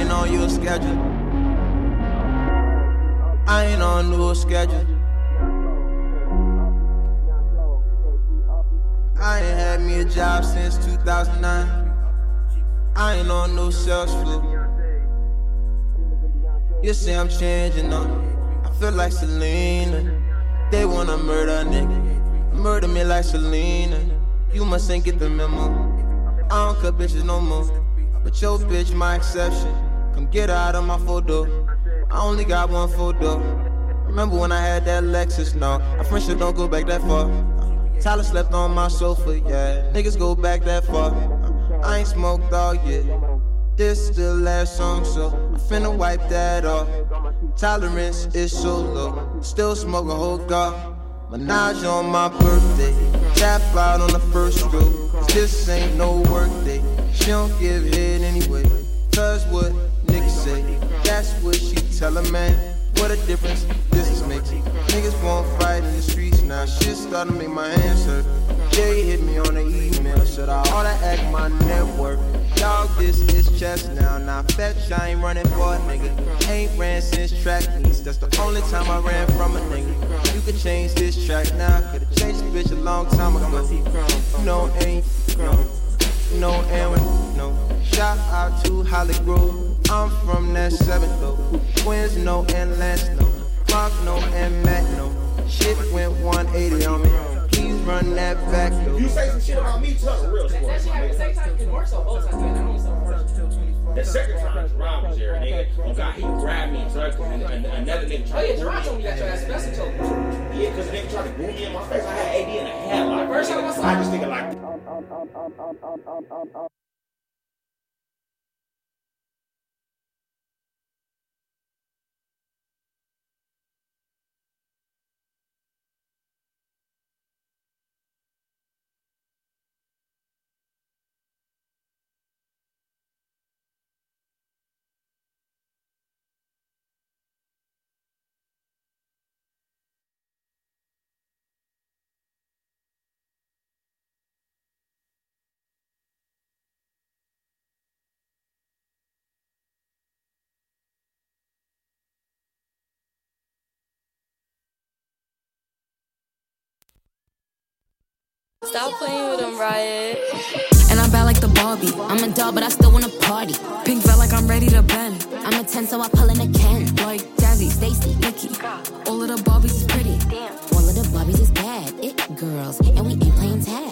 ain't on your schedule. I ain't on no schedule. I ain't had me a job since 2009. I ain't on no sales floor. You say I'm changing up. I feel like Selena. They wanna murder a nigga. Murder me like Selena. You must ain't get the memo. I don't cut bitches no more. But your bitch my exception. Come get her out of my photo. I only got one photo. Remember when I had that Lexus? No, our friendship don't go back that far. Tyler slept on my sofa, yeah. Niggas go back that far. I ain't smoked all yet. This the last song, so I'm finna wipe that off. Tolerance is so low. Still smoke a whole gar. Menage on my birthday. Tap out on the first stroke. This ain't no work day. She don't give head anyway. Cause what niggas say, that's what she tell a man. What a difference this is making. Niggas won't fight in the streets now. Shit starting to make my hands hurt. Jay hit me on the email. Should I oughta act my network? Dog, this is chess now. Now fetch, I ain't running for a nigga. Ain't ran since track meets. That's the only time I ran from a nigga. You could change this track now. Could've changed this bitch a long time ago. No, ain't, no, and no. Shout out to Holly Grove. I'm from that 7th though. Twins, no, and Lance, no. Mark, no, and Matt, no. Shit went 180 on me. Please run that back though. You say some shit about me, Tuck, real sport. That shit happened the same time. It works on both sides. The second time, Jerron was there, nigga. He grabbed me, Tuck, and another nigga tried to. Oh, yeah, Jerron told me that your ass best told me. Yeah, because the nigga tried to boom me in my face. I had AD in a headlock. First time I saw I just think like. Stop playing with him, Riot. And I'm bad like the Barbie. I'm a doll, but I still wanna party. Pink felt like I'm ready to bend. I'm a 10, so I pull in a Ken. Like Jazzy, Stacy, Nikki. All of the Barbies is pretty. All of the Barbies is bad. It girls, and we ain't playing tag.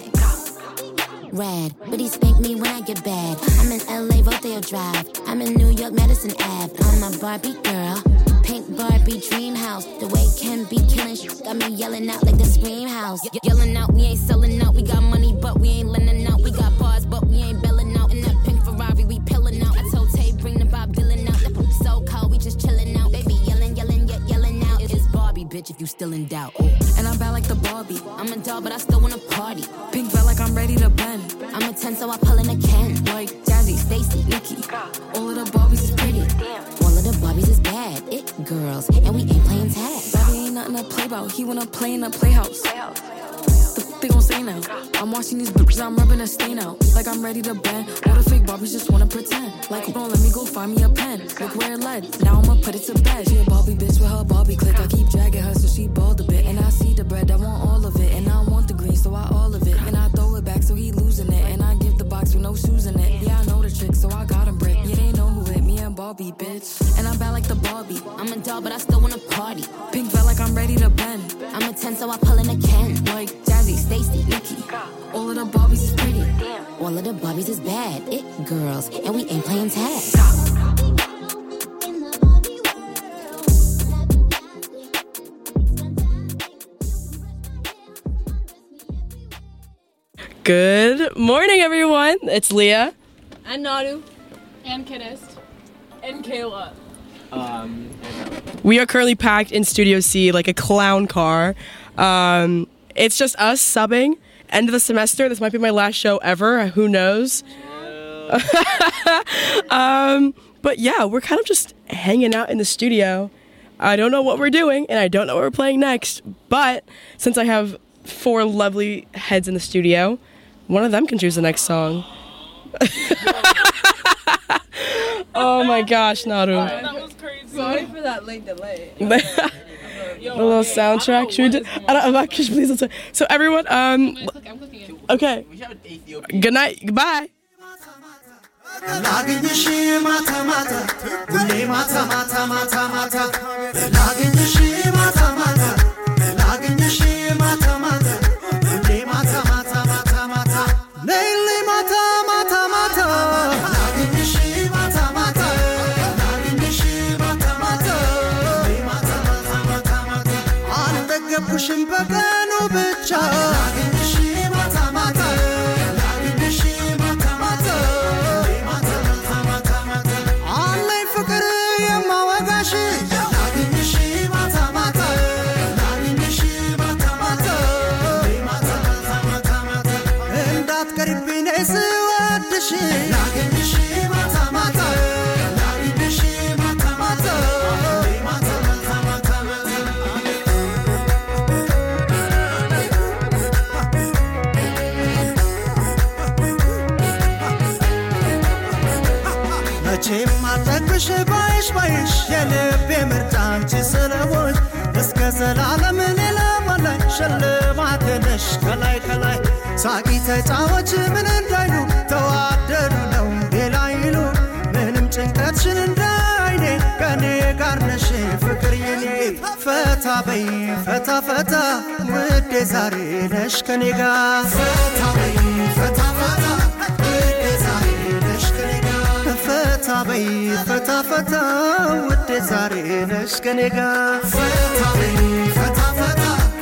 Rad, but he spank me when I get bad. I'm in LA, Rodeo Drive. I'm in New York, Madison Ave. I'm a Barbie girl. Pink Barbie dream house. The way Ken be killing shit got me yelling out like the Scream House. Yelling out, we ain't selling out. We got money, but we ain't lending out. We got bars, but we ain't belling out. In that pink Ferrari, we pillin' out. I told Tay, bring the Bob Dylan out. The poop so cold, we just chillin' out. Baby yelling, yet yelling out. It's Barbie, bitch, if you still in doubt. And I'm bad like the Barbie. I'm a doll, but I still wanna party. Pink felt like I'm ready to bend. I'm a 10, so I pull in a Ken. Like Jazzy, Stacy, Nikki. All of the Barbies is pretty. All of the Barbies is bad. It girls, and we ain't playing tag. Bobby ain't nothing to play about. He wanna play in a playhouse. The f they gon' say now? I'm watching these bitches, I'm rubbing a stain out. Like I'm ready to bend. All the fake Barbies just wanna pretend. Like, don't let me go find me a pen. Look where it led. Now I'ma put it to bed. She a Barbie bitch with her Barbie click. I keep dragging her so she bald a bit. And I see the bread, I want all of it. And I want the green, so I all of it. And I throw it back so he losing it. And I give the box with no shoes in it. Yeah, I know the trick, so I got him brick. Yeah, they know who it, me and Barbie, bitch. And I'm bad like the Barbie. I'm a doll, but I still wanna party. Pink felt like I'm ready to bend. I'm a 10, so I pull in a Ken. Like Jazzy, Stacy, Nikki. All of the Barbies is pretty. All of the Barbies is bad. It girls, and we ain't playing tag. Good morning, everyone. It's Leah. And Nadu. And Kidist. And Kayla. We are currently packed in Studio C like a clown car. It's just us subbing. End of the semester. This might be my last show ever. Who knows? But yeah, we're kind of just hanging out in the studio. I don't know what we're doing, and I don't know what we're playing next. But since I have 4 lovely heads in the studio, one of them can choose the next song. my gosh, Naru. That was crazy. Sorry for that late delay. The little soundtrack. Should we do? Please. Let's do. So everyone, I'm cooking it. okay. Good night. Goodbye. ሳቂ ተጫወች ምን እንዳይሉ ተዋደዱ ነው ሌላ ይሉ ምንም ጭንቀትሽን እንዳይኔ ከኔ ጋር ነሽ ፍቅር የኔ ፈታ በይ ፈታ ፈታ ውዴ ዛሬ ነሽ ከኔ ጋር ፈታ በይ ፈታ ፈታ ውዴ ዛሬ ነሽ ከኔ ጋር ፈታ በይ ፈታ ፈታ ውዴ ዛሬ ነሽ ከኔ ጋር ፈታ በይ ፈታ ፈታ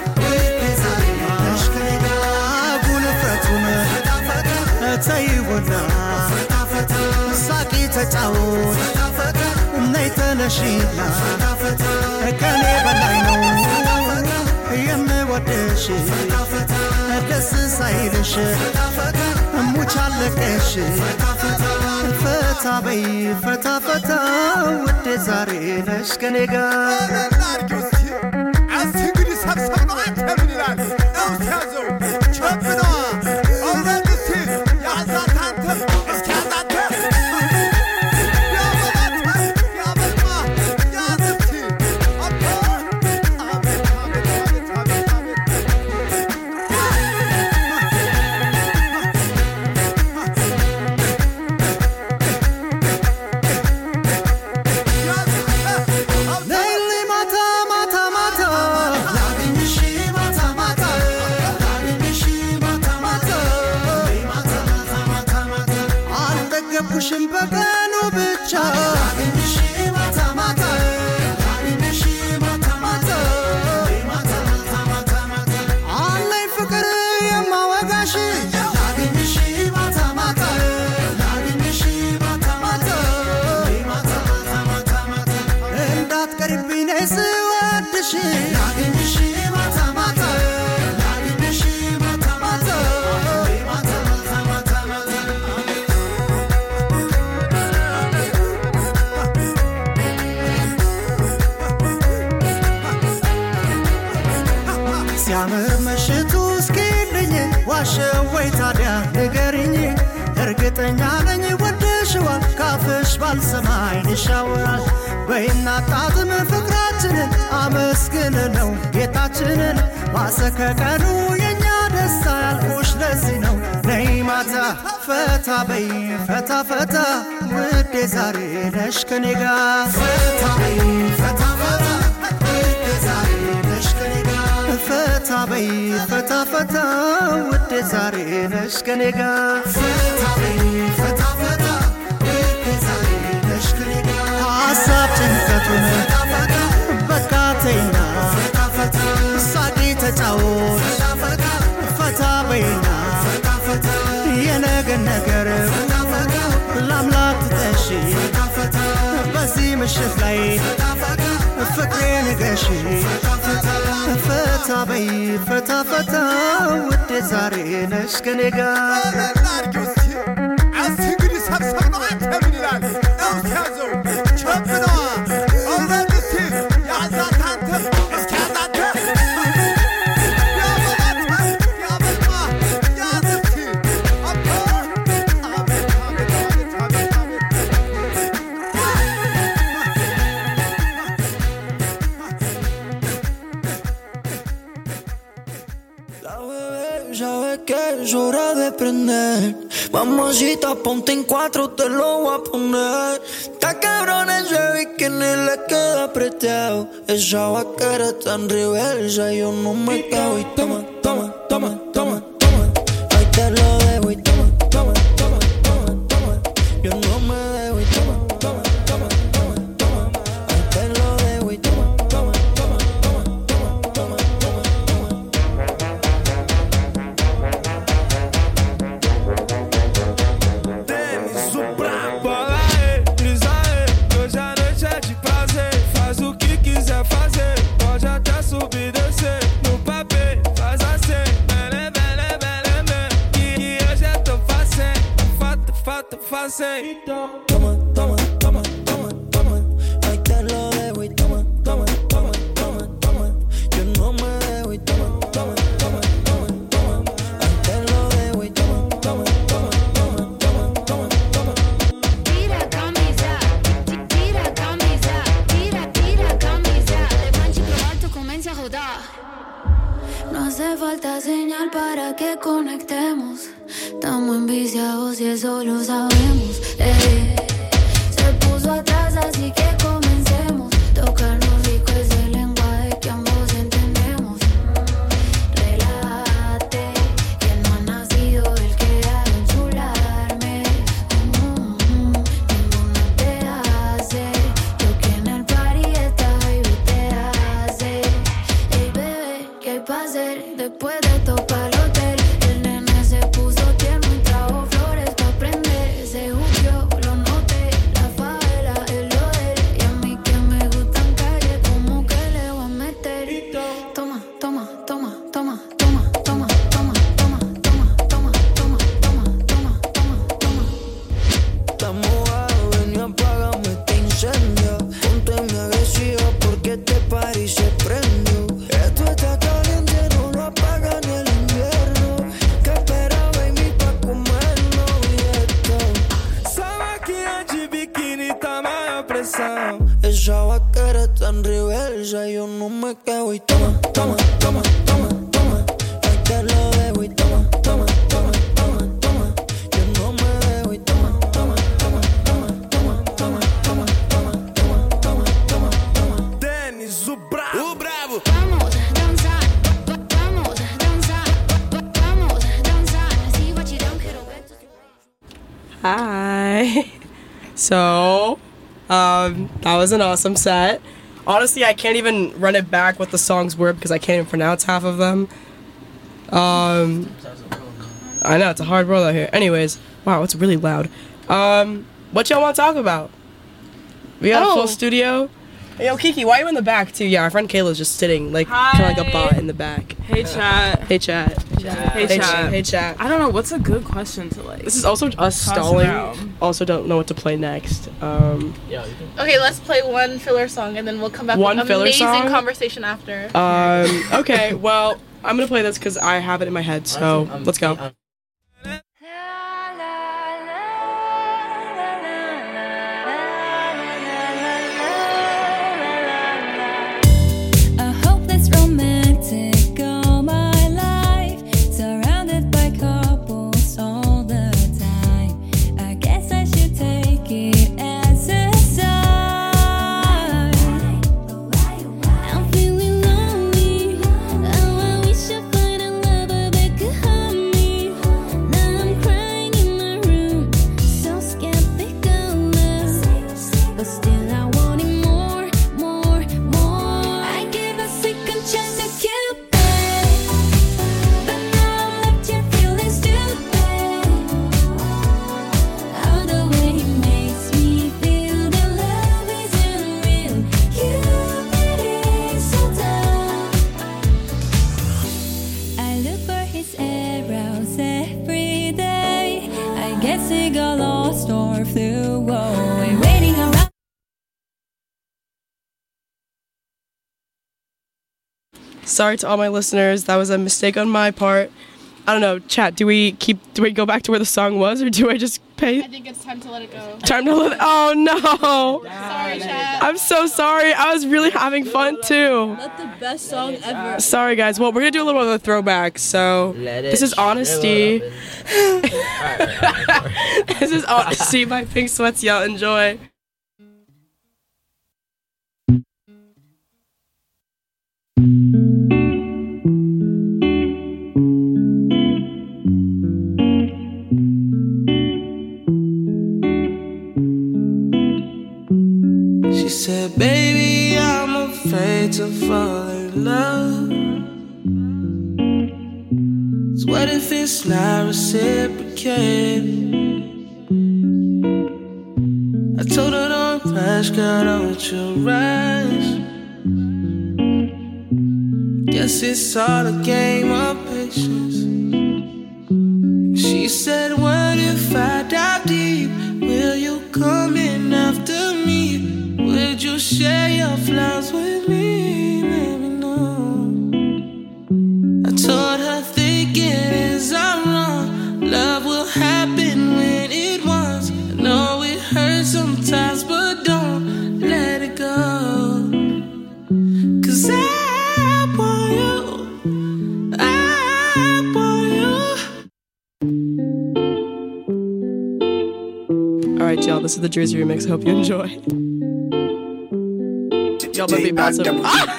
ተይውና ሳቂ ተጫወት ነይ ተነሺና ከኔ በላይ ነው የምወድሽ ደስ ሳይልሽ ሙች አለቀሽ ፈታ በይ ፈታ ፈታ ውዴ ዛሬ ነሽ ከኔ ጋር አስግድ ሰብሰብ ነው አንተ ምን ይላል ያዘው ቸብና ሲያምር ምሽቱ እስኪልኝ ዋሸወይ ታዲያ ንገሪኝ እርግጠኛ ነኝ ወደሽዋል ካፍሽ ባልሰማይ ይሻወራል በይና ጣጥም ፍቅራችንን አመስግን ነው ጌታችንን ማሰከቀኑ የኛ ደስታ ያልኩሽ ለዚህ ነው ነይ ማታ ፈታ በይ ፈታ ፈታ ውዴ ዛሬ ነሽ ከኔ ጋር ፈታ በይ ፈታ ፈታ ውዴ ዛሬ ነሽ ከኔ ጋር ፈታ በይ ፈታ ፈታ ውዴ ዛሬ ነሽ ከኔ ጋር ፈታ በይ ፈታ ፈታ ውዴ ዛሬ ነሽ ከኔ ጋር ሐሳብ ጭንቀቱን በቃ ተይና ሳቂ ተጫወት ፈታ በይና የነገን ነገር ለአምላክ ትጠሺ በዚህ ምሽት ላይ ፍቅሬ ንገሺ ፈታ በይ ፈታ ፈታ ውዴ ዛሬ ነሽ ከኔ ጋር አስግድ ሰብሰብ ነው አንተ ምን ይላል ያዘው ቸብና ኦልሬዲ ያዛት አንተ እስኪያዛት es hora de prender. Mamacita, ponte en 4, te lo voy a poner. Está cabrón ese bikini, le queda apretado. Esa vaquera tan reversa, yo no me cago. Y toma, toma, toma, toma, toma. Ahí te lo dejo y toma, toma, toma, toma, toma. Yo no me dejo y toma, toma, toma, toma, toma. Ahí te lo dejo y toma, toma, toma, toma, toma, toma, toma, toma. Tênis, o brabo, bola aí, brisa aí. Hoje a noite é de prazer. Faz o que quiser fazer. Pode até subir e descer. No papel, faz assim. Belê, belê, belê, belê. Que hoje eu tô fazendo. Fato, fazendo. Então, toma, toma, toma, toma, toma. Ahí te lo dejo y toma, toma, toma, toma, toma. Yo no me dejo y toma, toma, toma, toma, toma. Ahí te lo dejo y toma, toma, toma, toma, toma, toma, toma. Tira a camisa, tira a camisa, tira a camisa. Levante pro alto, comience a rodar. No hace falta señal para que conectemos. Estamos enviciados y eso lo sabemos. Se puso atrás, así que comencemos. Tocarnos rico es el lenguaje que ambos entendemos. Relájate, que no ha nacido el que ha de enchularme. Ninguno te hace lo que en el party esta baby te hace. Ey bebé, ¿qué hay pa' hacer después de topar el hotel? El nene se puso tierno y trajo flores pa' prender. Se jugueó, lo noté, la favela es lo de él. Y a mí que me gustan calle, como que le voy a meter. Toma, toma, toma, toma, toma, toma, toma, toma, toma, toma, toma, toma, toma, toma, toma. Estamos mojado, ven y apágame este incendio. Ponte mi agresiva porque este party se prendió. Esto está caliente, no lo apaga ni el invierno. Que espera, baby, pa' comernos y esto. sabe que é de biquíni tá maior pressão. Esa vaquera tan reversa, yo no me cago y toma, toma, toma, toma, toma. Ahí te lo dejo y toma, toma, toma, toma, toma. Yo no me dejo y toma, toma, toma, toma, toma, toma, toma, toma, toma, toma, toma, toma. Tênis, o brabo, o brabo. Vamos a danzar, vamos a danzar, vamos a danzar. See what you don't quiero ver tus. Hi. So, that was an awesome set. Honestly, I can't even run it back what the songs were because I can't even pronounce half of them. I know, it's a hard world out here. Anyways, wow, it's really loud. What y'all want to talk about? We got a full studio. Yo, Kiki, why are you in the back too? Yeah, our friend Kayla's just sitting like kind of like a bot in the back. Hey chat. Hey chat. Hey chat. Hey chat. I don't know what's a good question to like. This is also us stalling. Also, don't know what to play next. Okay, let's play one filler song and then we'll come back One with filler amazing song? conversation after. Okay, well, I'm gonna play this because I have it in my head. So let's go. A hopeless romantic all my life, surrounded by couples all the time. I guess I should take it as a sign. I'm feeling lonely. Oh, I wish I find a lover that could hold me. Now I'm crying in my room, so skeptical, but still I want it more, more, more. I gave a second chance to Cupid, but now I'm left here feeling stupid. Oh, the way he makes me feel that love isn't real. Cupid is so dumb. I look for his arrows every day. I guess he got lost or flew away, waiting around. Sorry to all my listeners. That was a mistake on my part. I don't know, chat, do we go back to where the song was, or do I just pay? I think it's time to let it go. Time to let, oh no. Sorry, chat. I'm so sorry. I was really having fun too. Not the best song ever. Sorry guys. Well, we're gonna do a little bit of a throwback. So this is Honesty. This is Honesty by Pink Sweats. Y'all enjoy. She said, baby, I'm afraid to fall in love. So what if it's not reciprocated? I told her don't rush, girl, don't you rush. Guess it's all a game of patience. She said, what if I dive deep? Will you come in after me? Would you share your flaws with me? Let me know. I told her thinking is I'm wrong. Love will happen when it wants. I know it hurts sometimes, but don't let it go. 'Cause I want you. I want you. All right, y'all. This is the Jersey remix. I hope you enjoy. Y'all better be about to.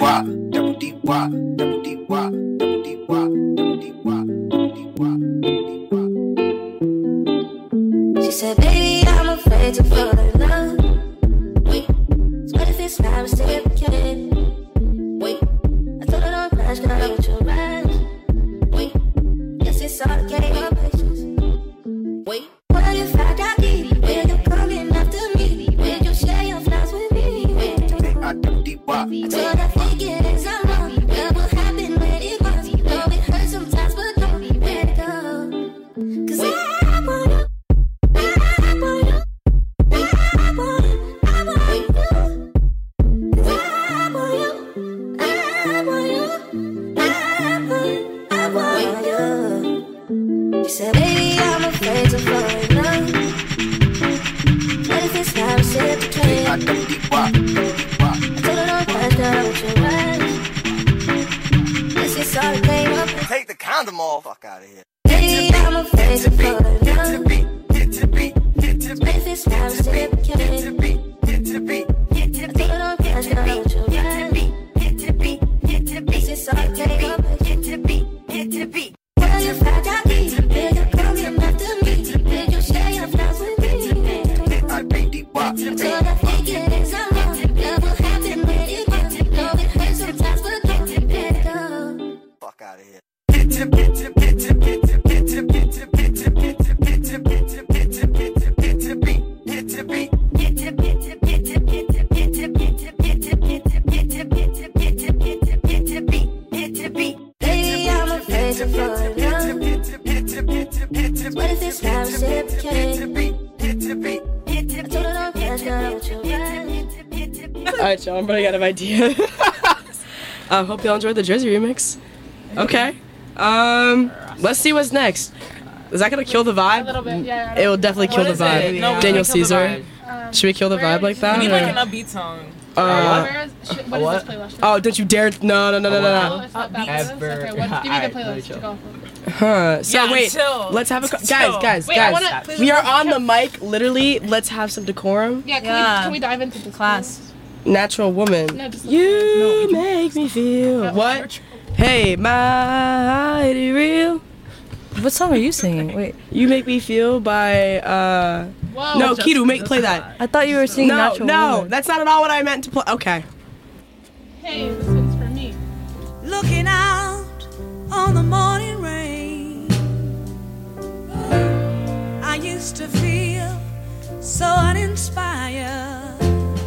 She said, baby, I'm afraid to fall in love. Wait, so what if it's not reciprocated? Wait, I told her don't rush, girl, don't you rush. Wait, guess it's all a game of patience. Wait, what if I die deep? Will you come in after me? Will you share your flaws with me? I told her thinking is I'm wrong. Love will happen when it wants. Know it hurts sometimes, but don't let it go. 'Cause I want you. I want you. I want you. I want you. 'Cause I want you. I want you. I want you. She said, baby, I'm afraid to fall in love. What if it's not reciprocated? I told her don't rush, girl, don't you rush. This is all a game of. Take the condom off. Fuck out of here. Baby, I'm afraid to fall in love. What if it's not reciprocated? I told her don't rush, girl, don't you rush. This is all a game of. What if I die deep? Will you come in after me? Will you share your flaws with me? I told her thinking is I'm wrong. Love will happen when it wants. Know it hurts sometimes, but don't let it go. Fuck out of here. Baby, I'm afraid to fall in love. What if it's not reciprocated? I told her don't rush, girl, don't you rush. All right, y'all. I'm running out of ideas. Hope y'all enjoyed the Jersey remix. Okay. Let's see what's next. Is that gonna kill the vibe? A little bit, yeah. It will definitely kill the vibe. No, Daniel Caesar. Should we kill the vibe like that? We need like or- an upbeat song. What is this playlist? Oh, don't you dare! No. Oh, it's not that playlist? Okay, give me the playlist to go off of. Huh. So Yeah, wait, chill. let's have a Chill. guys. Wait, I wanna- We are on the mic. Literally, let's have some decorum. Yeah, can we dive into this Class. Natural woman. No, just You make me feel what? Hey, mighty real. What song are you singing? Wait. You make me feel by Whoa. no, Kidu, play that. I thought you were singing Natural Woman. That's not at all what I meant to play. Okay. Hey, this one's for me. Looking out on the morning rain, I used to feel so uninspired.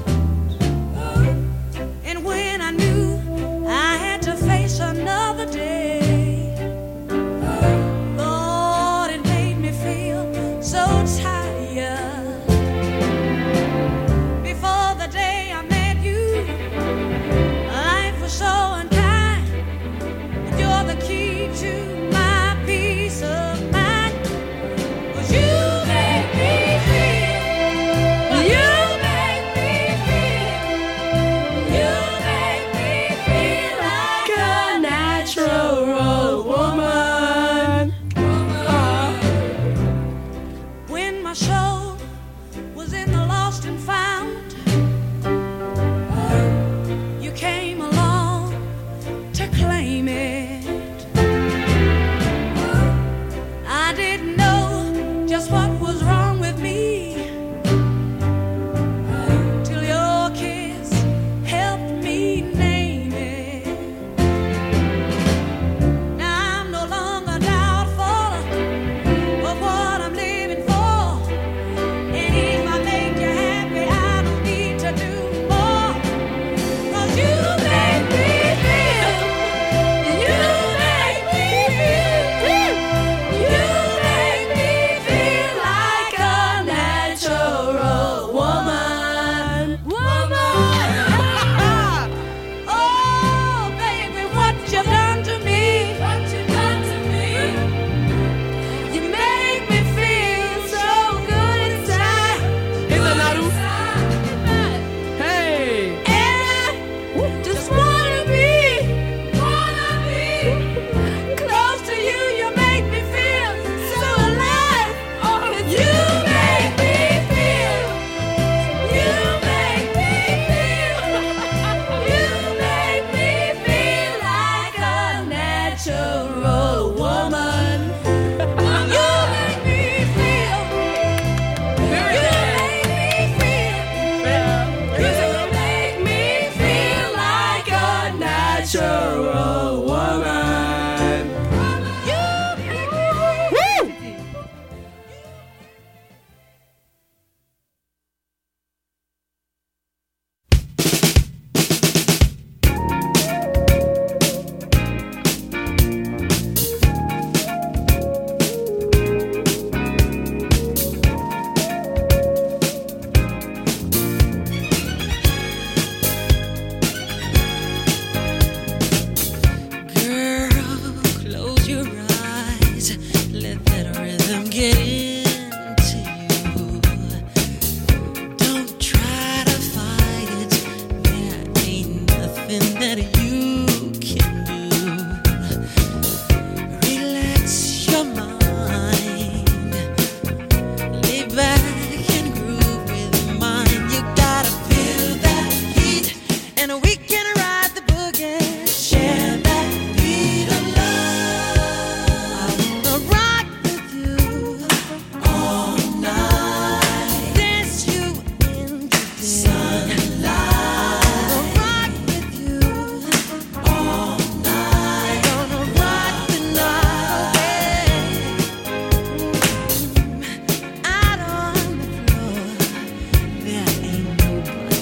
And when I knew I had to face another day, Lord, it made me feel so tired. Before the day I met you, life was so unkind. You're the key to my peace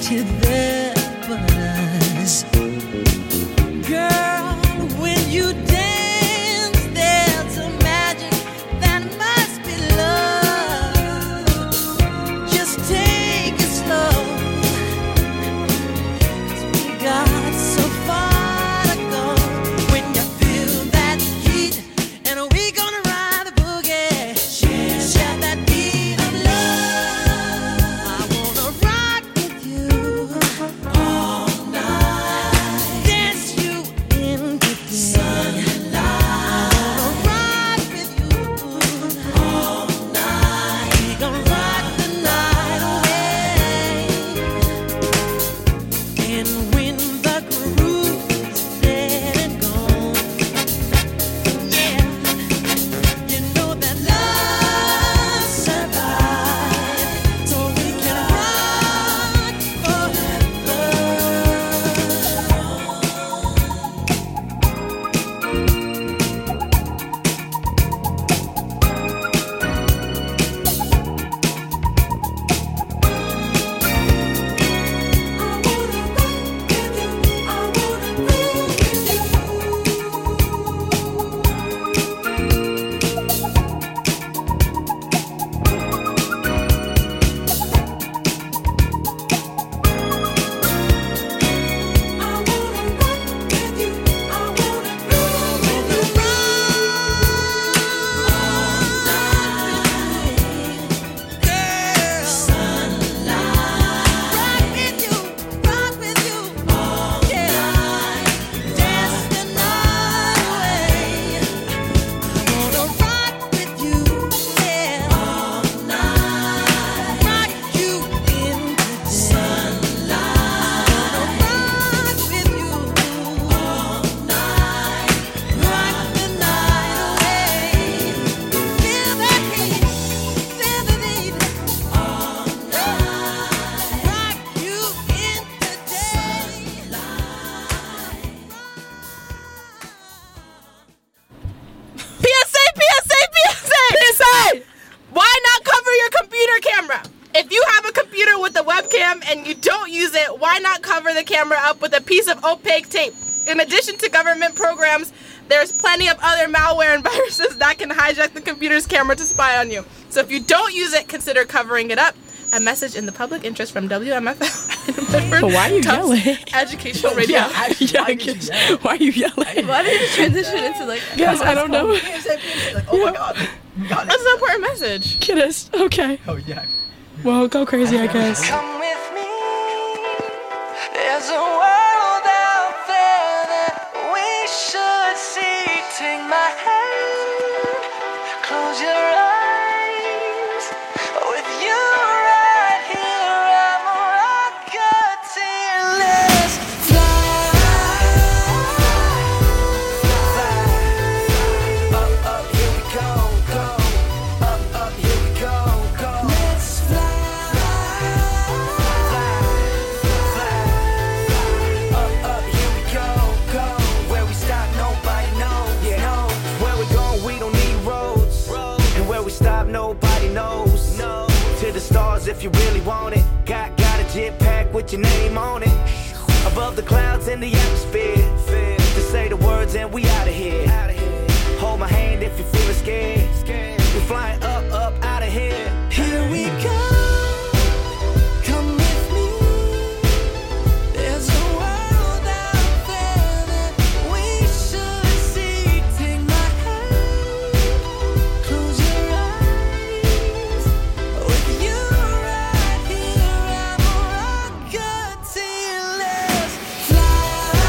you there but us. Girl, when you dance, there's a magic that must be love. Just take it slow, 'cause we got so far to go. When you feel that heat, and we gonna ride the boogie, share that beat of love. I wanna rock with you all night, dance you into the sunlight. I wanna rock with you all night. We gonna rock the night away. And when the groove is dead and gone, yeah, you know that love survives, so we can rock forever. PSA! Why not cover your computer camera? If you have a computer with a webcam and you don't use it, why not cover the camera up with a piece of opaque tape? In addition to government programs, there's plenty of other malware and viruses that can hijack the computer's camera to spy on you. So if you don't use it, consider covering it up. A message in the public interest from WMFL. But why are you yelling? Educational radio. Why are you yelling? Why did it transition into like? Guys, I don't know. Oh my god. That's an important message. Kiddest. Okay. Oh yeah. Well, go crazy, I guess. Come with me. There's a world out there that we should see. Take my hand, close your eyes. With you right here, I'm a rocketeer. Let's fly. Up, up, here we go, go. Up, up, here we go, go. Let's nobody knows. No. To the stars if you really want it. Got a jetpack with your name on it. Above the clouds in the atmosphere. Just say the words and we out of here. Hold my hand if you're feeling scared. We're flying up, up, out of here. Here we go. Come with me. There's a world out there that we should see. Take my hand. Close your eyes. With you right here, I'm a rocketeer. Let's fly.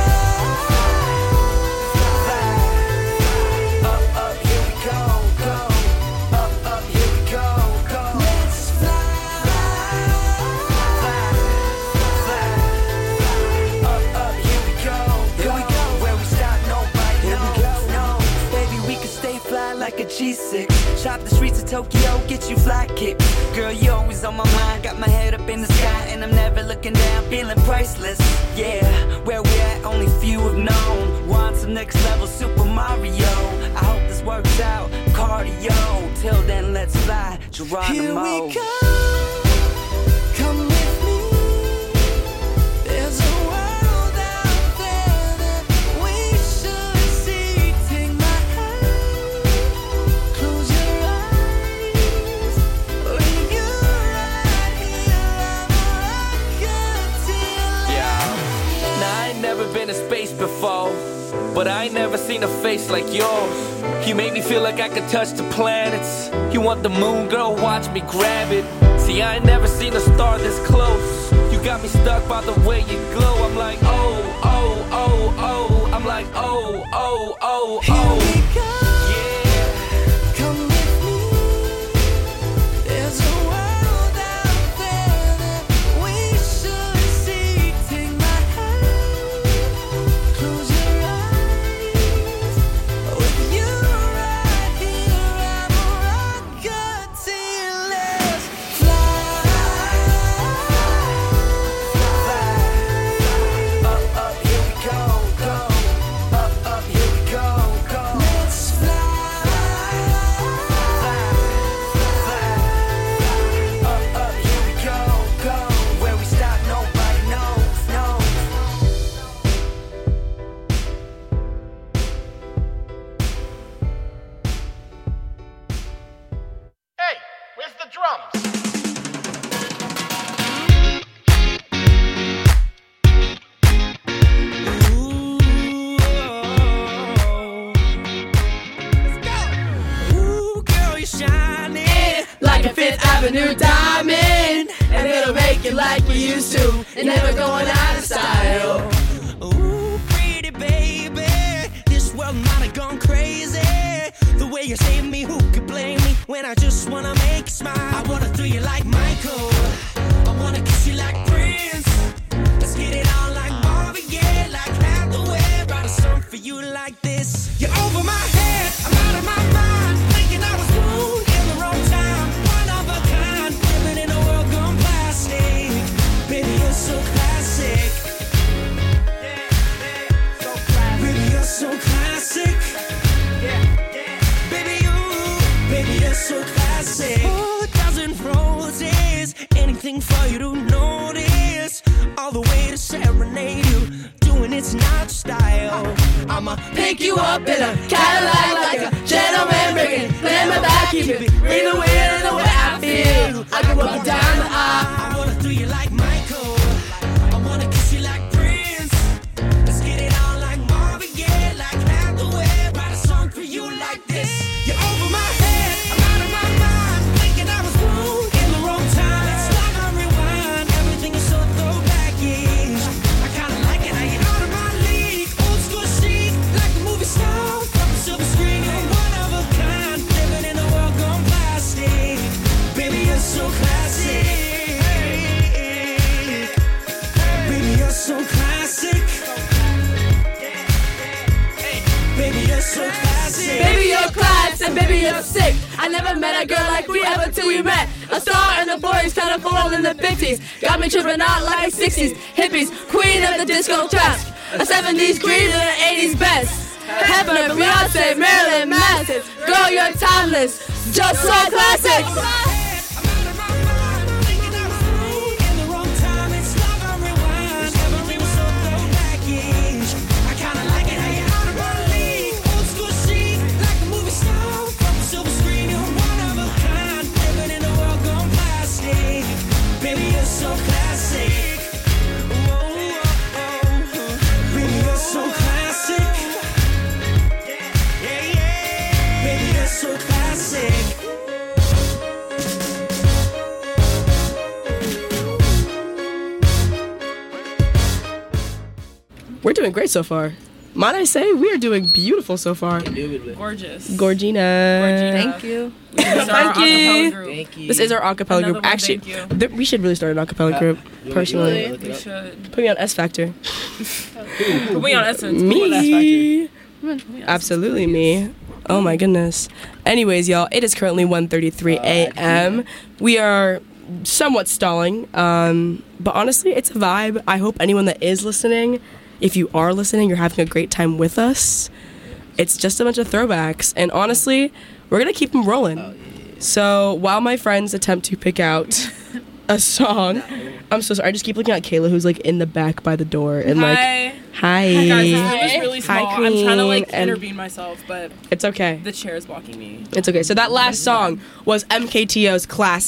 Up, up, here we go, go. Up, up, here we go, go. Let's fly. Up, up, here we go, go. Where we stop, nobody knows. No, baby, we can stay fly like a G6. Shop the streets of Tokyo, get you fly kick. Girl, you always on my mind. Got my head up in the sky and I'm never looking down, feeling priceless. Yeah, where we at, only few have known. Want some next level Super Mario. I hope this works out, cardio. Till then, let's fly, Geronimo. Here we go. Come with me. been in space before, but I ain't never seen a face like yours. You make me feel like I could touch the planets. You want the moon, girl, watch me grab it. See, I ain't never seen a star this close. You got me stuck by the way you glow. I'm like, oh, oh, oh, oh. I'm like, oh, oh, oh, oh. Here we go. Come with me. There's a world out there that we should see. Take my hand, close your eyes. With you right here, I'm a rocket till let's fly. Up, up, here we go, go. Up, up, here we go, go. Let's fly. Up, up, here we go, go. Where we stop, nobody knows, knows. Hey, where's the drums? Ooh, girl, you're shining. Like a Fifth Avenue diamond, and it'll make it like you used to, and never going out of style. Ooh, pretty baby, this world might have gone crazy. The way you save me, who could blame me? When I just wanna make you smile, I wanna throw you like Michael. I wanna kiss you like Prince. Let's get it on like Marvin Gaye, like Hathaway. Write a song for you like this. You're over my head, I'm out of my mind, thinking I was born in the wrong time. One of a kind, living in a world gone plastic. Baby, you're so classic. Baby, you're so classic. Baby, you're so classic. Oh, a dozen roses, anything for you to notice. All the way to serenade you, doing it's not style. I'ma Pick you up in a Cadillac like a gentleman, bring it, land my back, keep it, bring the wind in the way I feel. I can walk you down the aisle. I wanna throw you like Michael. I wanna kiss you like Prince. Let's get it on like Marvin Gaye, like Hathaway. Write a song for you like this. You're over my head, I'm out of my mind, thinking I was born in the wrong time. It's like I rewind, everything is so throwback-ish. I kinda like it how you're out of my league. Old school chic, like a movie star from a silver screen. You're one of a kind, living in a world gone plastic. Baby, you're so classic. Baby, you're so classic. Baby, you're so classic. Baby, you're class and baby, you're sick. I never met a girl like we ever till we met. A star in the 40s, kind of full in the 50s. Got me tripping out like 60s. Hippies, queen of the disco tracks. A 70s queen and an 80s best. Hefner, Beyonce, Marilyn Manson. Girl, you're timeless. Just so classic. We're doing great so far. Might I say, we are doing beautiful so far. Gorgeous. Gorgina. Thank you. Thank you. Thank you. This is our acapella group. Another one, Actually, thank we should really start an acapella group, personally. We should. Put me on S Factor. Put me on Essence. Me. Absolutely me. Oh my goodness. Anyways, y'all, it is currently 1:33 a.m. We are somewhat stalling, but honestly, it's a vibe. I hope anyone that is listening, if you are listening, you're having a great time with us. It's just a bunch of throwbacks, and honestly, we're gonna keep them rolling. So while my friends attempt to pick out a song, I'm so sorry. I just keep looking at Kayla, who's like in the back by the door, and like, hi. Hi guys, this room is really small. Hi, I'm trying to like Queen, and intervene myself, but it's okay. The chair is blocking me. It's okay. So that last song was MKTO's classic,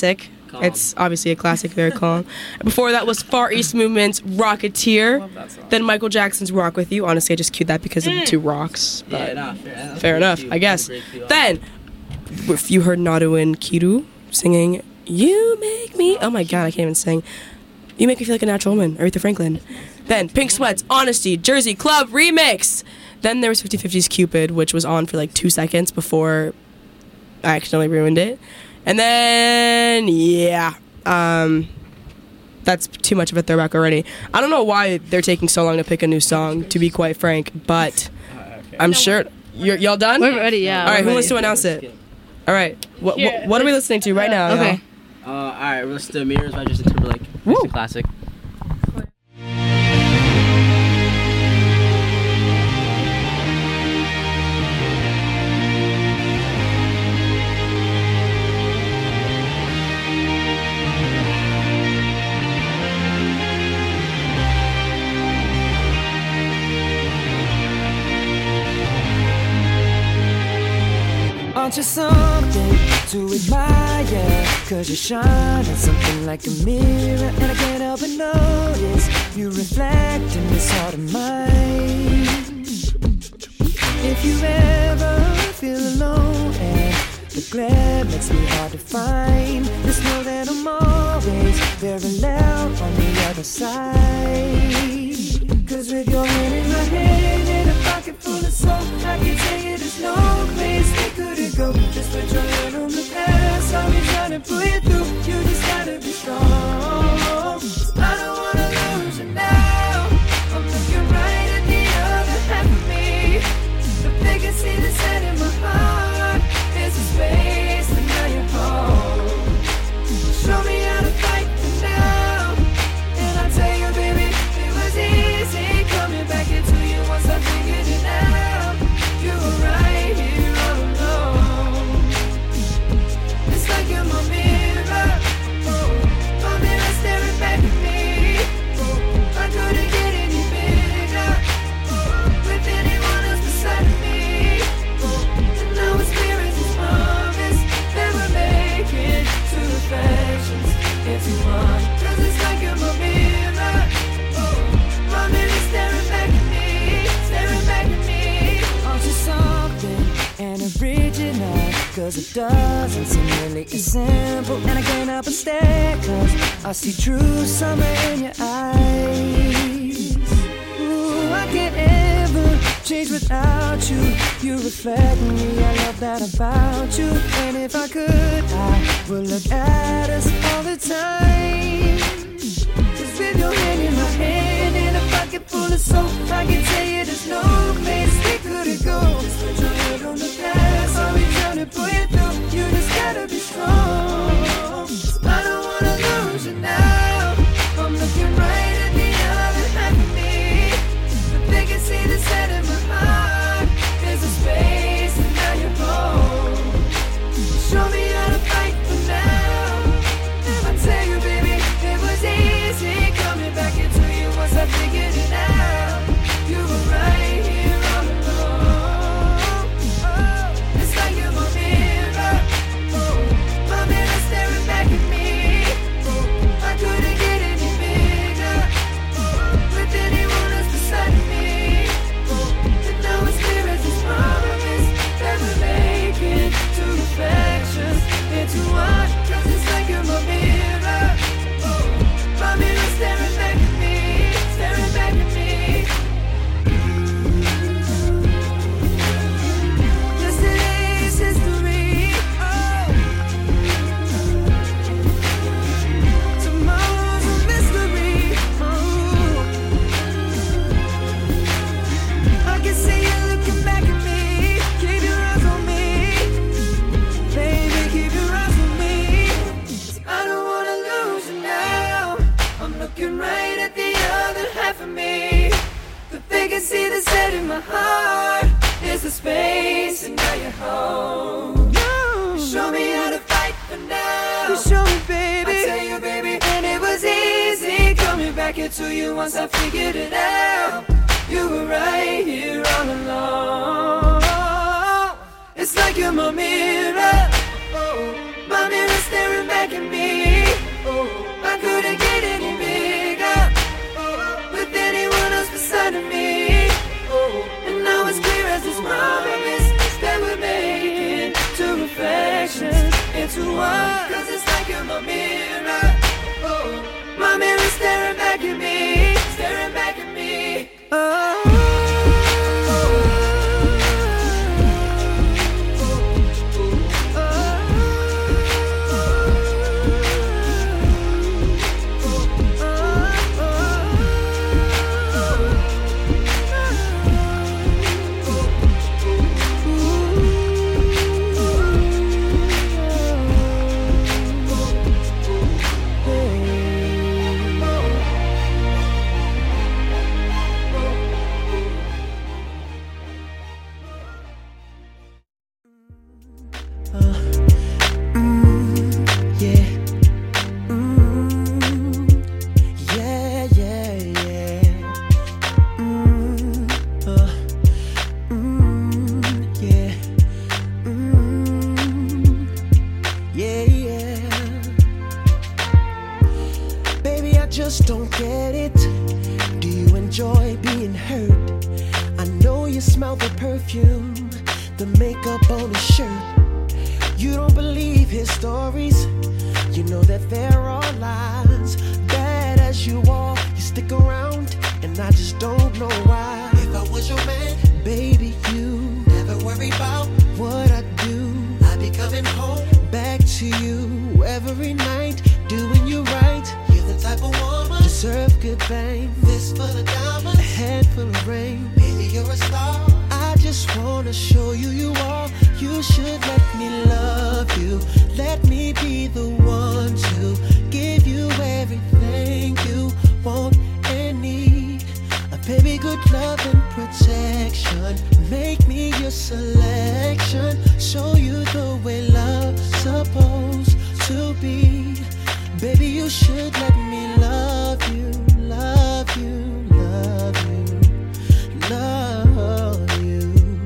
Calm. It's obviously a classic, very calm. Before that was Far East Movement's Rocketeer. Then Michael Jackson's Rock With You. Honestly, I just queued that because of the two rocks. But fair enough, I guess. Then, if you heard Nadu and Kiru singing You Make Me... Oh my god, I can't even sing. You Make Me Feel Like a Natural Woman, Aretha Franklin. Then Pink Sweats, Honesty, Jersey Club Remix. Then there was 50/50's Cupid, which was on for like 2 seconds before I accidentally ruined it. And then, yeah, that's too much of a throwback already. I don't know why they're taking so long to pick a new song, to be quite frank, but I'm sure... Y'all done? We're ready, yeah. All right, we're who ready. wants to announce it? All right, what are we listening to right now? Okay. All right, we're listening to Mirrors by Justin Timberlake. It's a classic. Aren't you something to admire? Cause you shine at something like a mirror, and I can't help but notice you reflect in this heart of mine. If you ever feel alone and the glare makes me hard to find, just know that I'm always parallel on the other side. Cause with your hand in my hand and a pocket full of soul, I can tell you there's no place we couldn't go. Just put your hand on the past, I'll be trying to pull you through. You just gotta be strong. I don't wanna lose you now. I'm looking right at the other half of me. The vacancy that's set in my heart is a space, and now you're home. Show me how to fight for now, and I'll tell you, baby, it was easy coming back into you once I figured it out. You were right here all alone. It's like you're my mirror, my mirror staring back at me. I couldn't get any bigger with anyone else beside me. And now it's clear as this promise that we're making two reflections into one. Cause it's like you're my mirror, my mirror staring back at me, staring back at me. Aren't you something and original? Cause it doesn't seem really as simple, and I can't help but stare, cause I see true summer in your eyes. Ooh, I can't ever change without you. You reflect me, I love that about you. And if I could, I would look at us all the time. Cause with your hand in my hand and a pocket full of soap, I can tell you there's no place we couldn't go. Just put your head on the past, I'll be trying to pull you through. You just gotta be strong. I don't wanna lose you now. I'm looking right at the other half of me. The vacancy that's set in my heart is a space, and now you're home. Show me how to fight for now. I tell you, baby, it was easy coming back into you once I figured it out. You were right here all alone. It's like you're my mirror, my mirror staring back at me. I couldn't get any bigger with anyone else beside me. And now it's clear as this promise that we're making two reflections into one. Cause it's like you're my mirror, my mirror staring back at me, staring back at me. Yesterday's history, tomorrow's a mystery. I can see you looking back at me. Keep your eyes on me, baby, keep your eyes on me. I don't wanna lose you now. I'm looking right at the other half of me. The vacancy that's set in my heart is the space, and now you're home. Show me how to fight for now. You show me, baby. I tell you, baby, and it was easy coming back into you once I figured it out. You were right here all along. It's like you're my mirror, my mirror staring back at me. I couldn't get any bigger with anyone else beside of me. And now it's clear as this promise that we're making two reflections into one. Cause it's like you're my mirror. My mirror staring back at me, staring back at me. Just don't get it. Do you enjoy being hurt? I know you smell the perfume, the makeup on his shirt. You don't believe his stories. You know that there are lies. Bad as you are, you stick around, and I just don't know why. If I was your man, baby, you never worry about what I do. I'd be coming home back to you every night, doing you right. You're the type of woman deserve good fame. Fist full of diamonds, a head full of rain. Baby, you're a star. I just wanna show you you are. You should let me love you. Let me be the one to give you everything you want and need. A baby, good love and protection. Make me your selection. Show you the way love's supposed to be. Baby, you should let me love you, love you, love you, love you,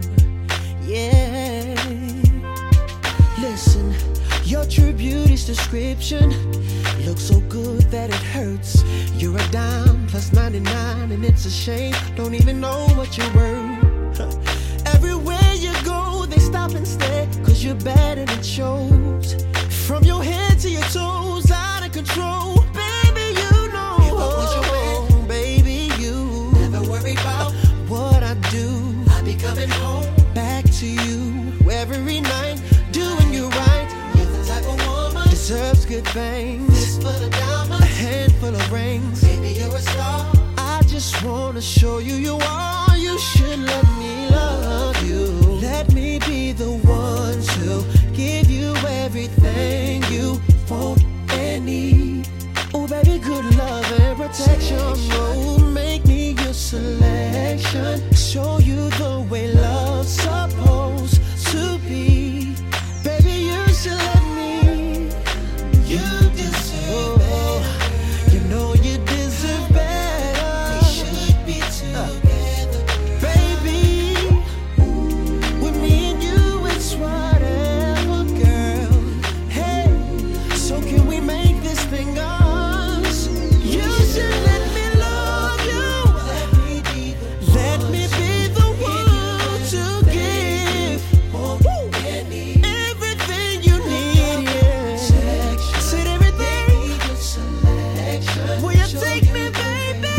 yeah. Listen, your true beauty's description looks so good that it hurts. You're a dime plus 99 and it's a shame, don't even know what you're worth. Everywhere you go, they stop and stare, cause you're bad and it shows. From your head to your toes, out of control. Baby, you know. If I was your man, baby, you never worry about what I do. I'd be coming home back to you every night, doing you right. You're the type of woman deserves good things. Fist full of diamonds, a handful of rings. Baby, you're a star. I just wanna show you you are. You should let me love you. Let me be the one to give you everything you want and need. Oh, baby, good love and protection. Oh, make me your selection. Show you the way love's supposed to be. Baby, you should let me. You deserve better. You know you deserve better. We should be together, baby. With me and you, it's whatever, girl. Hey, so can we make this thing us? You should let me love you. Let me be the one to give everything you need. Yeah. Said everything. Will you take me, baby?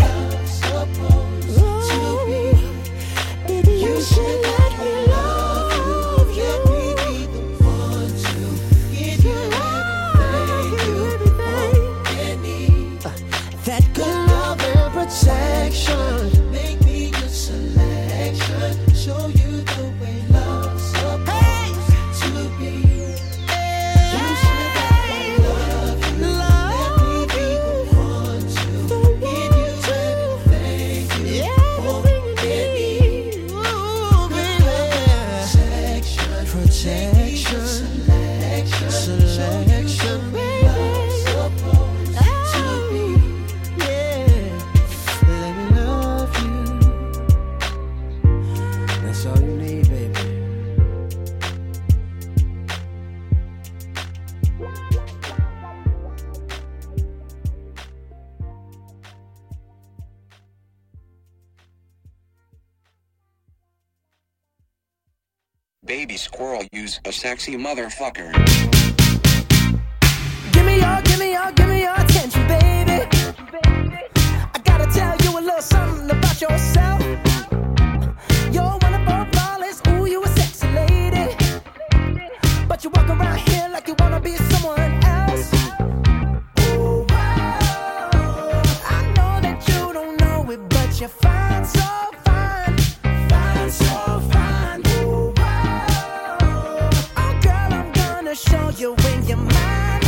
Baby, you should let me love you. Let me be the one to give you everything you want and need. That good love and protection. Make me your selection. Show you the way love's supposed to be. You should let me love you. Let me be the one to give you everything you want and need. Ooh, baby. Protection, selection, baby. Supposed to be. Yeah, let me love you. That's all Baby squirrel, use a sexy motherfucker. Give me your attention, baby. I gotta tell you a little something about yourself. You're wonderful, flawless, ooh, you a sexy lady. But you walk around here like you wanna be someone else. Ooh, wow. I know that you don't know it, but you're fine, so fine. Fine, so fine. Ooh, wow. Oh, girl, I'm gonna show you when you're mine.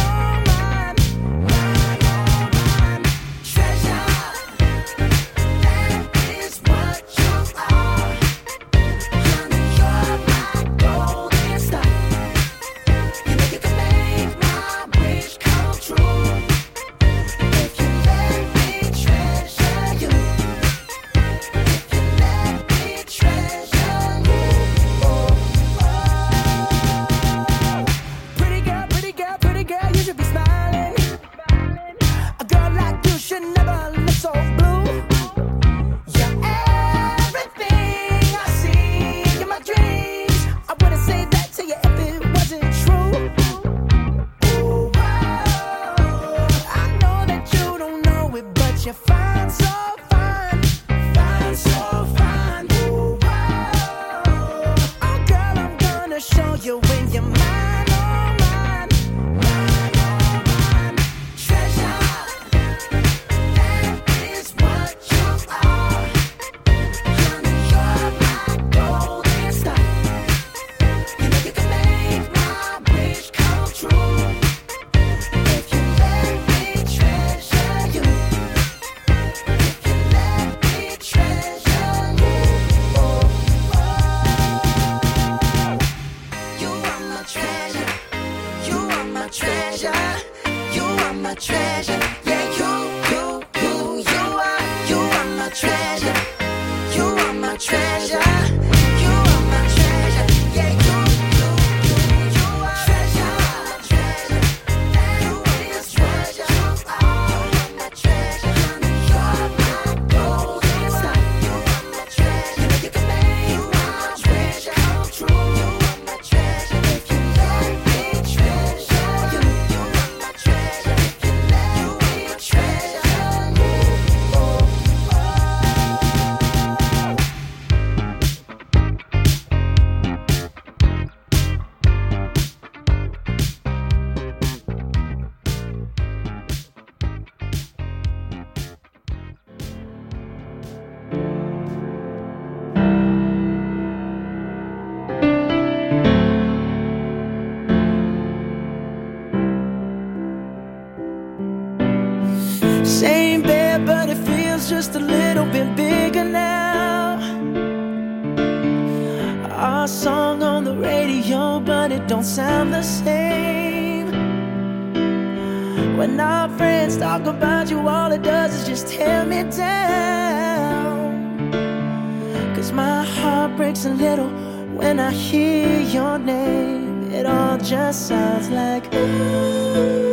Same bed, but it feels just a little bit bigger now. Our song on the radio, but it don't sound the same. When our friends talk about you, all it does is just tear me down. 'Cause my heart breaks a little when I hear your name. It all just sounds like ooh.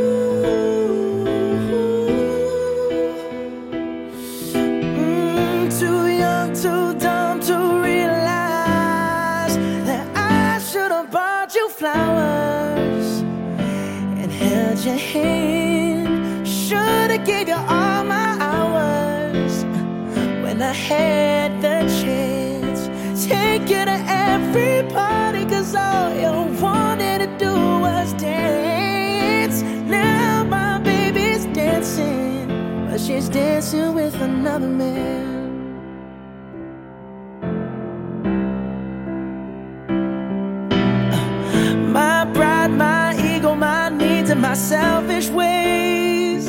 Too dumb to realize that I should have bought you flowers and held your hand. Should have gave you all my hours when I had the chance. Take you to every party, 'cause all you wanted to do was dance. Now my baby's dancing, but she's dancing with another man. My ego, my needs, and my selfish ways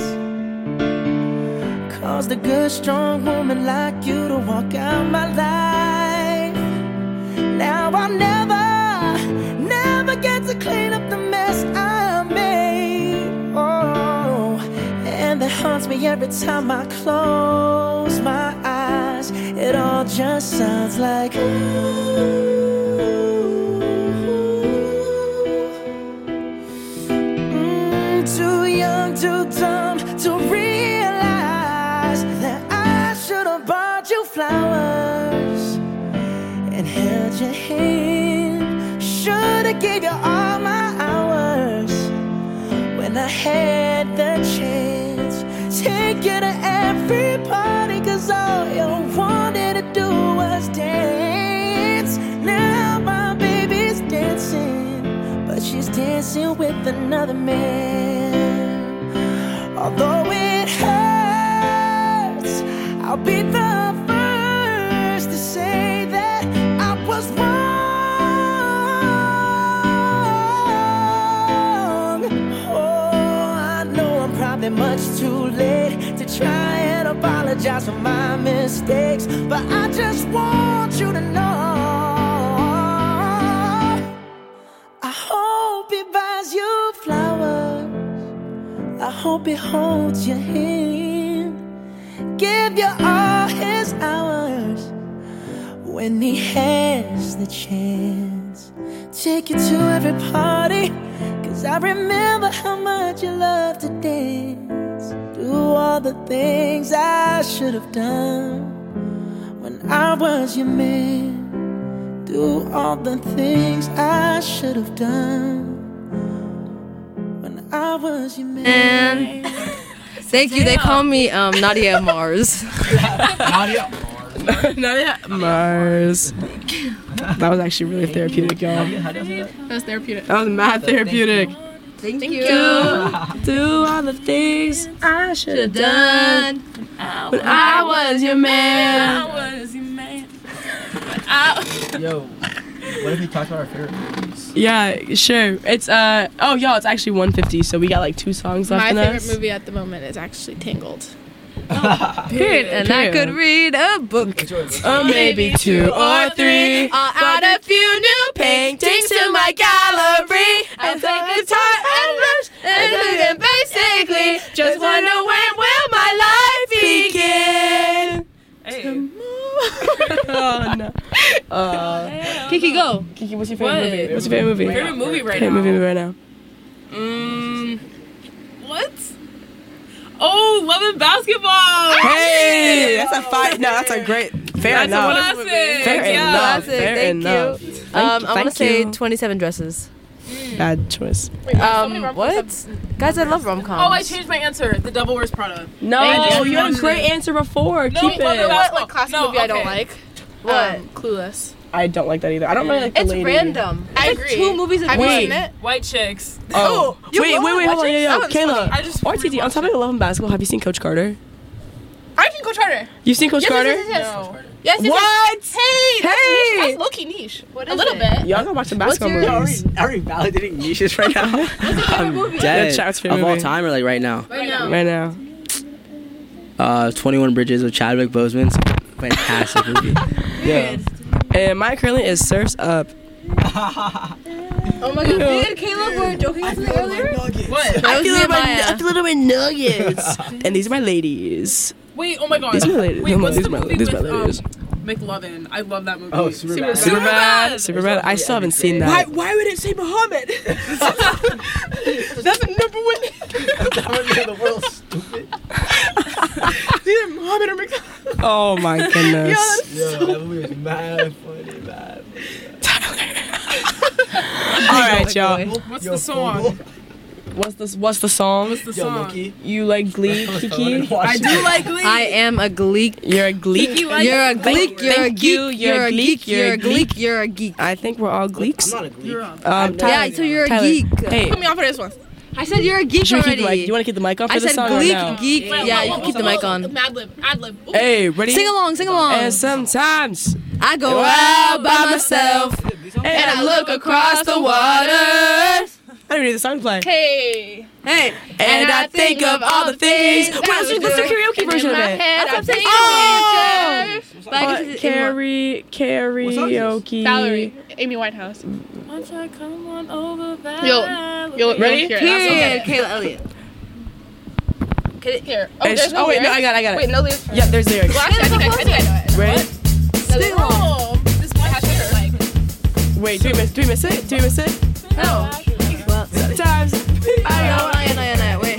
caused a good, strong woman like you to walk out my life. Now I'll never get to clean up the mess I made. Oh, and that haunts me every time I close my eyes. It all just sounds like ooh. Too young, too dumb to realize that I should have bought you flowers and held your hand. should've gave you all my hours when I had the chance. Take you to every party, cause all you wanted to do was dance. Now my baby's dancing, but she's dancing with another man. Although it hurts, I'll be the first to say that I was wrong. Oh, I know I'm probably much too late to try and apologize for my mistakes, but I just want you to know I hope he buys you flowers, I hope he holds your hand, give you all his hours when he has the chance. Take you to every party, cause I remember how much you love to dance. Do all the things I should have done when I was your man. Do all the things I should have done when I was your man. Thank you. They call me Nadia Mars. Nadia Mars. That was actually really therapeutic, y'all. That was therapeutic. That was mad therapeutic. Thank you. Do all the things I should have done when I was your man. Yo, what if we talked about our favorite movies? Yeah, sure. It's oh y'all, it's actually 1:50, so we got like 2 songs left My in favorite us. movie at the moment is actually Tangled. Period. And I could read a book. Or maybe 2 or 3. I'll add a few new paintings to my gallery. And take guitar and brush and basically just wonder when will my life begin. Oh no. Kiki, go. Kiki, what's your favorite movie? What's your favorite movie? Favorite movie right Favorite now? movie right now. What? Oh, Love and Basketball. Hey, that's a fight. No, that's a great. Fair That's enough. a classic. Fair Yeah. enough. Classic, Fair thank enough. you. Thank I want to thank say you. 27 Dresses. Bad choice. What? Guys, I love rom-coms. Oh, I changed my answer. The Devil Wears Prada. No, you had a great answer before. No, Keep Love and it. Basketball. Like classic No, movie I don't okay. like. What? Clueless. I don't like that either. I don't really like the It's lady. random. I It's agree. 2 movies in Have you one. seen it? White Chicks. Oh, you wait, love hold on, watching? yo, That one's Kayla. funny. I just RTD, on topic of Love and Basketball, have you seen Coach Carter? I've seen Coach Carter. You've seen Coach Yes, Carter? yes, yes, yes. No. Yes, yes, What? yes. Hey, that's Hey! niche. That's low-key niche. What A is little it? bit. Y'all gotta watch some basketball your- movies. Are we validating niches right now? I'm dead. Yeah, Chad's favorite Of all movie. time or like right now? Right now. Right now. 21 Bridges with Chadwick Boseman. Fantastic movie. Yeah. And mine currently is Surf's Up. Oh my god, me and Caleb were joking about this earlier. What? That was Nehemiah. I feel my nuggets. And these are my ladies. Wait, oh my god. These are my ladies. Wait, what's These the are my movie ladies. with These are my ladies. McLovin? I love that movie. Oh, Superbad. Superbad. I still haven't seen that. Why would it say Muhammad? That's a number one. That would be the world stupid. Either Muhammad or McLovin. Oh my goodness. Yo, that movie was mad funny, mad. Alright, y'all. What's the song? What's the song? What's the song? You like Glee, Kiki? I do like Glee. I am a gleek. You're a Gleek? Kiki likes You're a gleek. You're a Thank you. geek. You're a geek. You're a gleek. You're a geek. I think we're all Gleeks. I'm not a Gleek. Yeah, so you're a Tyler, geek. Hey, Put me on for this one. I said you're a geek should we keep the mic? already. You want to keep the mic on for I this said song or gleek, no? geek. Yeah, you can keep the mic on. Madlib. Adlib. Ooh. Hey, ready? Sing along, sing along. And sometimes I go out by myself and I look across the waters. I don't even need the song to play. Hey. Hey, And I think of all the things. Wait, let's do the karaoke version of it. Head, I'm taking Oh! pictures. But I guess it's Karaoke. Valerie. Amy Whitehouse. Once I come on over You'll Ready? hear it. Period. Kayla Elliott. Here. Oh, It's- there's no oh, wait, no, lyrics? I got it. Wait, no lyrics. Yeah, there's lyrics. Well, actually, I think I know it. Ready? Sing along. This one has lyrics. Wait, do we miss it? Do we miss it? No. Well, Sometimes I no, wait.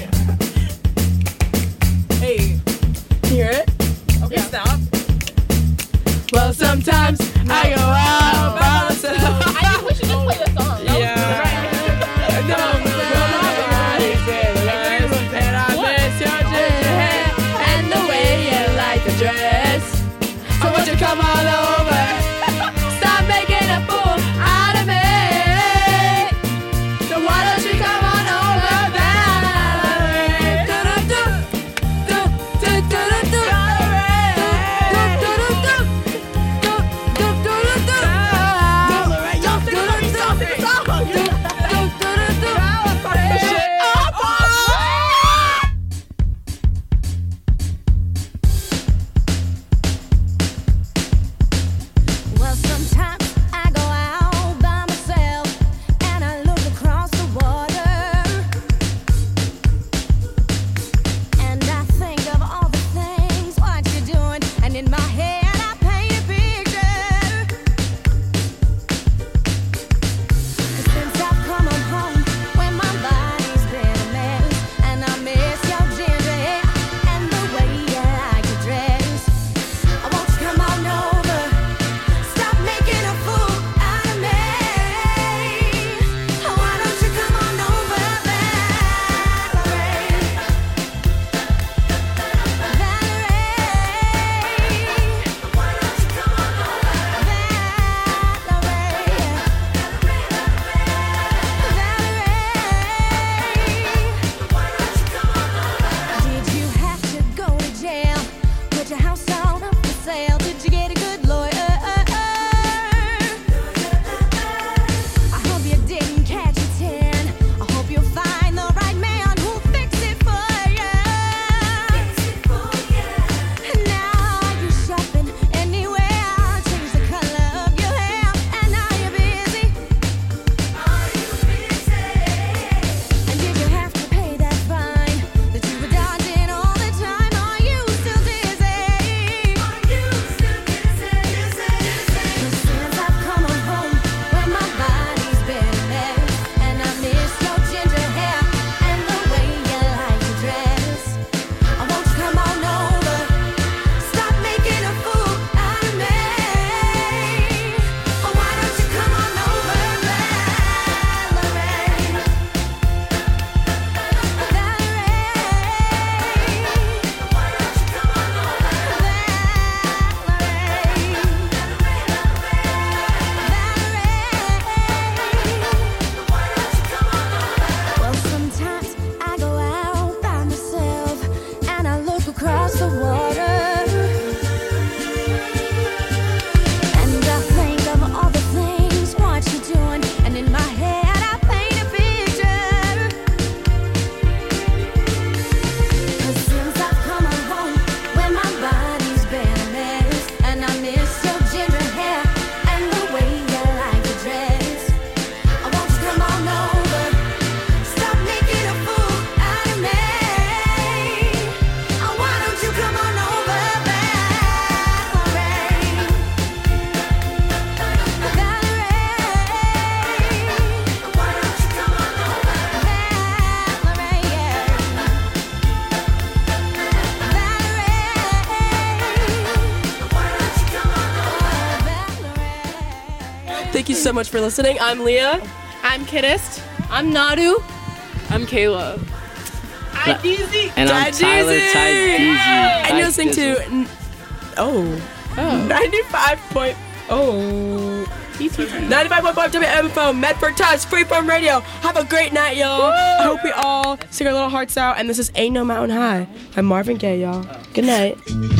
Hey, can you hear it? Okay, stop. Well, sometimes I go out by myself. I think we should just play the song. Yeah. Thank you so much for listening. I'm Leah. I'm Kiddist. I'm Nadu. I'm Kayla. I'm Deezy. And I'm Tyler Tydeezy. And you're listening to 95.0 WMFO Medford Touch Freeform Radio. Have a great night, y'all. I hope we all sing our little hearts out. And this is Ain't No Mountain High by Marvin Gaye, y'all. Good night.